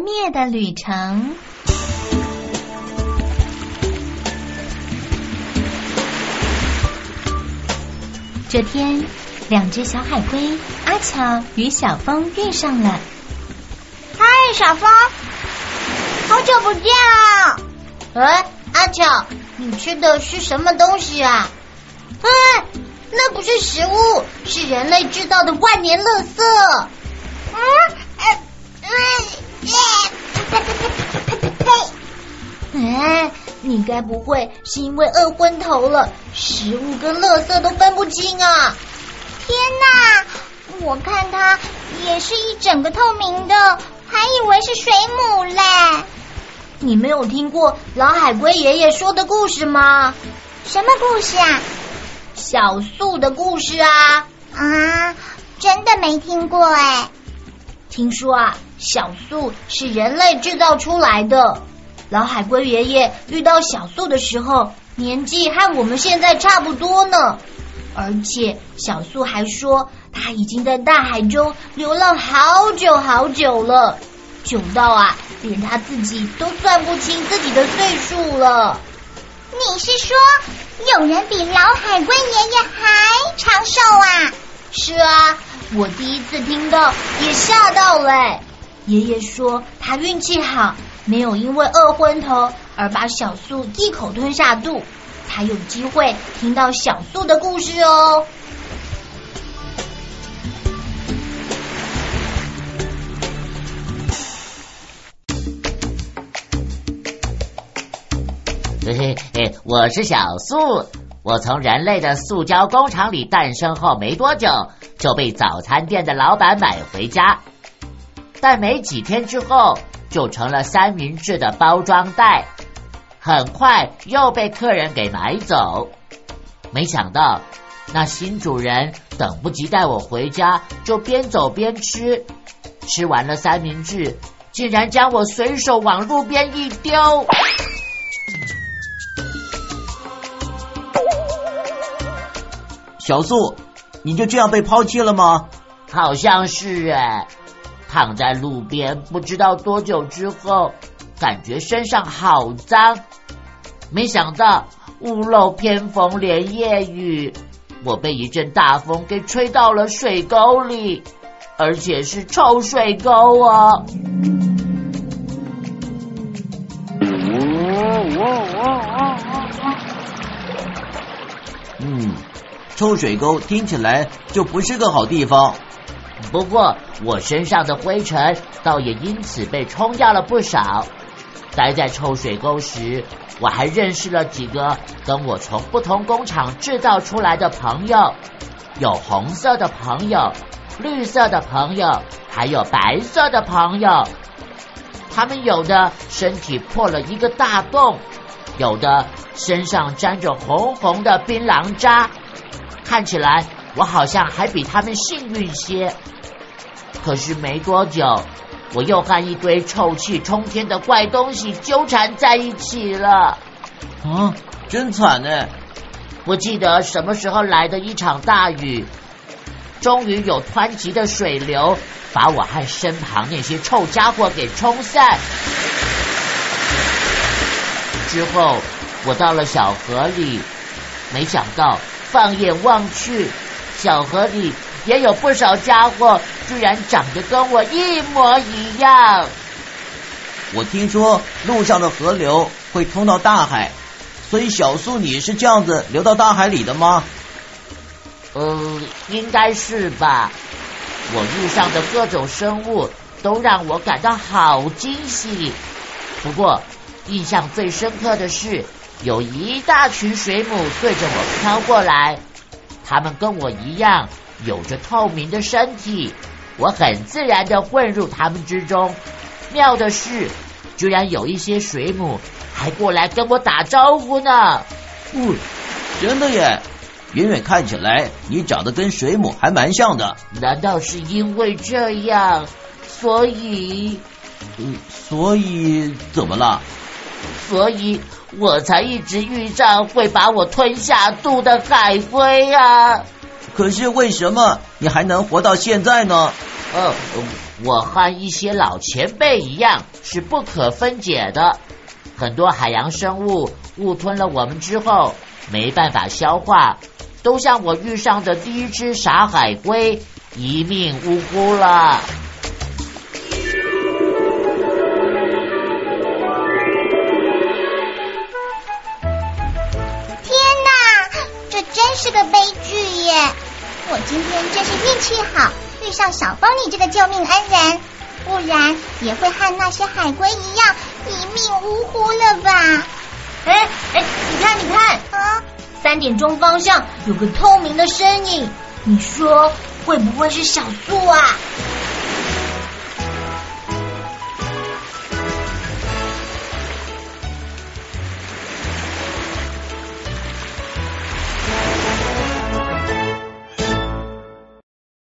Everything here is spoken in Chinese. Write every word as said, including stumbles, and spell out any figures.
灭的旅程。这天，两只小海龟阿巧与小风遇上了。 嗨，小风，好久不见啊！ 哎，阿巧，你吃的是什么东西啊？哎，那不是食物，是人类制造的万年垃圾。 嗯，呃， 嗯，哎，你该不会是因为饿昏头了，食物跟垃圾都分不清啊？ 天哪，我看它也是一整个透明的，还以为是水母嘞。 你没有听过老海龟爷爷说的故事吗？ 什么故事啊？ 小素的故事啊。 啊，真的没听过哎。 听说啊，小素是人类制造出来的。老海龟爷爷遇到小素的时候，年纪和我们现在差不多呢。而且小素还说，他已经在大海中流浪好久好久了，久到啊，连他自己都算不清自己的岁数了。 你是说有人比老海龟爷爷还长寿啊？ 是啊，我第一次听到也吓到了欸。爷爷说他运气好，没有因为饿昏头而把小素一口吞下肚，才有机会听到小素的故事哦。 嘿嘿嘿，我是小素，我从人类的塑胶工厂里诞生后没多久，就被早餐店的老板买回家，但没几天之后就成了三明治的包装袋，很快又被客人给买走。没想到那新主人等不及带我回家，就边走边吃，吃完了三明治，竟然将我随手往路边一丢。 小素，你就这样被抛弃了吗？ 好像是哎，躺在路边不知道多久之后，感觉身上好脏。没想到屋漏偏逢连夜雨，我被一阵大风给吹到了水沟里，而且是臭水沟哦。 嗯，臭水沟听起来就不是个好地方。 不过我身上的灰尘倒也因此被冲掉了不少。待在臭水沟时，我还认识了几个跟我从不同工厂制造出来的朋友，有红色的朋友，绿色的朋友，还有白色的朋友。他们有的身体破了一个大洞，有的身上沾着红红的槟榔渣，看起来我好像还比他们幸运些。可是没多久，我又和一堆臭气冲天的怪东西纠缠在一起了。 啊，真惨呢！ 不记得什么时候来的一场大雨，终于有湍急的水流把我和身旁那些臭家伙给冲散。之后我到了小河里，没想到放眼望去，小河里也有不少家伙居然长得跟我一模一样。 我听说路上的河流会通到大海，所以小素你是这样子流到大海里的吗？ 呃，应该是吧。我路上的各种生物都让我感到好惊喜。不过印象最深刻的是，有一大群水母对着我飘过来，它们跟我一样有着透明的身体，我很自然地混入它们之中。妙的是，居然有一些水母还过来跟我打招呼呢。 嗯，真的耶！远远看起来你长得跟水母还蛮像的。 难道是因为这样，所以…… 嗯，所以怎么了？ 所以我才一直遇上会把我吞下肚的海龟啊！ 可是为什么你还能活到现在呢？ 呃，我和一些老前辈一样，是不可分解的。很多海洋生物误吞了我们之后，没办法消化，都像我遇上的第一只傻海龟，一命呜呼了。 天哪，这真是个悲剧耶！我今天真是运气好，遇上小风你这个救命恩人，不然也会和那些海龟一样一命呜呼了吧？ 哎哎，你看你看， 啊， 三点钟方向有个透明的身影，你说会不会是小素啊？